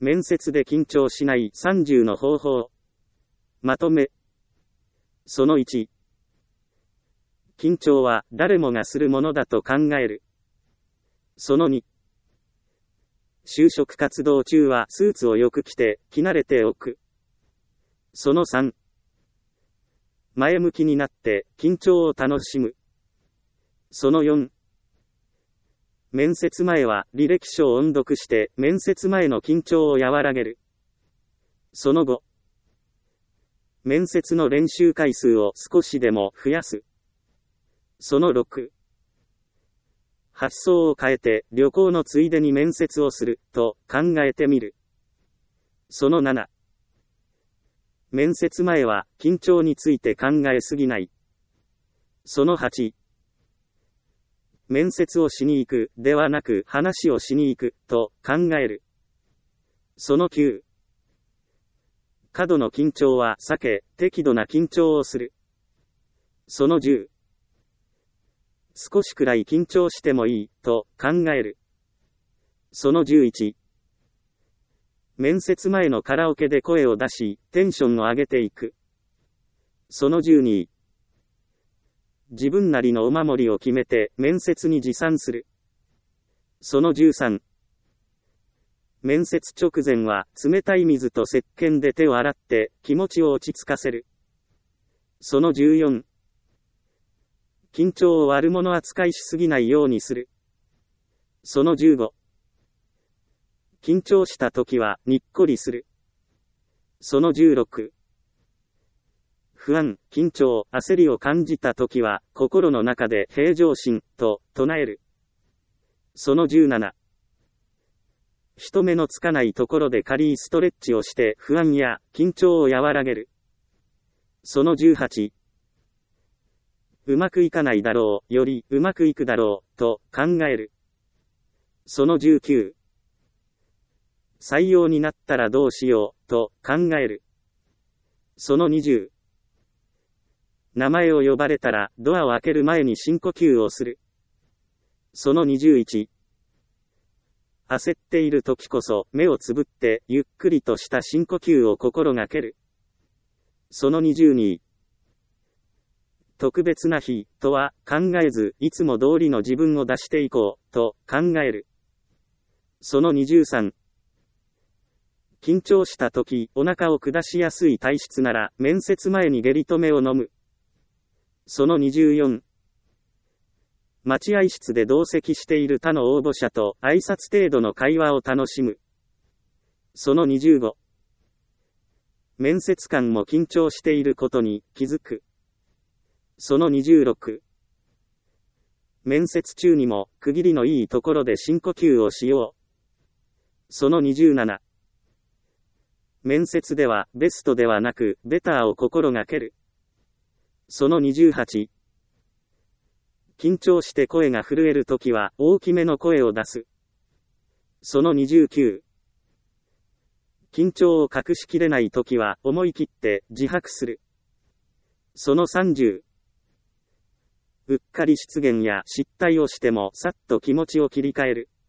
面接で緊張しない30の方法。まとめ。その1。緊張は誰もがするものだと考える。その2。就職活動中はスーツをよく着て、着慣れておく。その3。前向きになって、緊張を楽しむ。その4。面接前は履歴書を音読して、面接前の緊張を和らげる。その5。面接の練習回数を少しでも増やす。その6。発想を変えて旅行のついでに面接をすると考えてみる。その7。面接前は緊張について考えすぎない。その8。面接をしに行くではなく話をしに行くと考える。その9。過度の緊張は避け、適度な緊張をする。その10。少しくらい緊張してもいいと考える。その11。面接前のカラオケで声を出し、テンションを上げていく。その12。自分なりのお守りを決めて面接に持参する。その13。面接直前は冷たい水と石鹸で手を洗って気持ちを落ち着かせる。その14。緊張を悪者扱いしすぎないようにする。その15。緊張した時はにっこりする。その16。不安、緊張、焦りを感じた時は心の中で平常心と唱える。その17。人目のつかないところで軽いストレッチをして不安や緊張を和らげる。その18。うまくいかないだろう、よりうまくいくだろう、と考える。その19。採用になったらどうしよう、と考える。その20。名前を呼ばれたらドアを開ける前に深呼吸をする。その21。焦っている時こそ目をつぶってゆっくりとした深呼吸を心がける。その22。特別な日とは考えず、いつも通りの自分を出していこうと考える。その23。緊張した時、お腹を下しやすい体質なら、面接前に下痢止めを飲む。その24。待合室で同席している他の応募者と挨拶程度の会話を楽しむ。その25。面接官も緊張していることに気づく。その26。面接中にも区切りのいいところで深呼吸をしよう。その27。面接ではベストではなくベターを心がける。その28。緊張して声が震えるときは大きめの声を出す。その29。緊張を隠しきれないときは思い切って自白する。その30。うっかり失言や失態をしてもさっと気持ちを切り替える。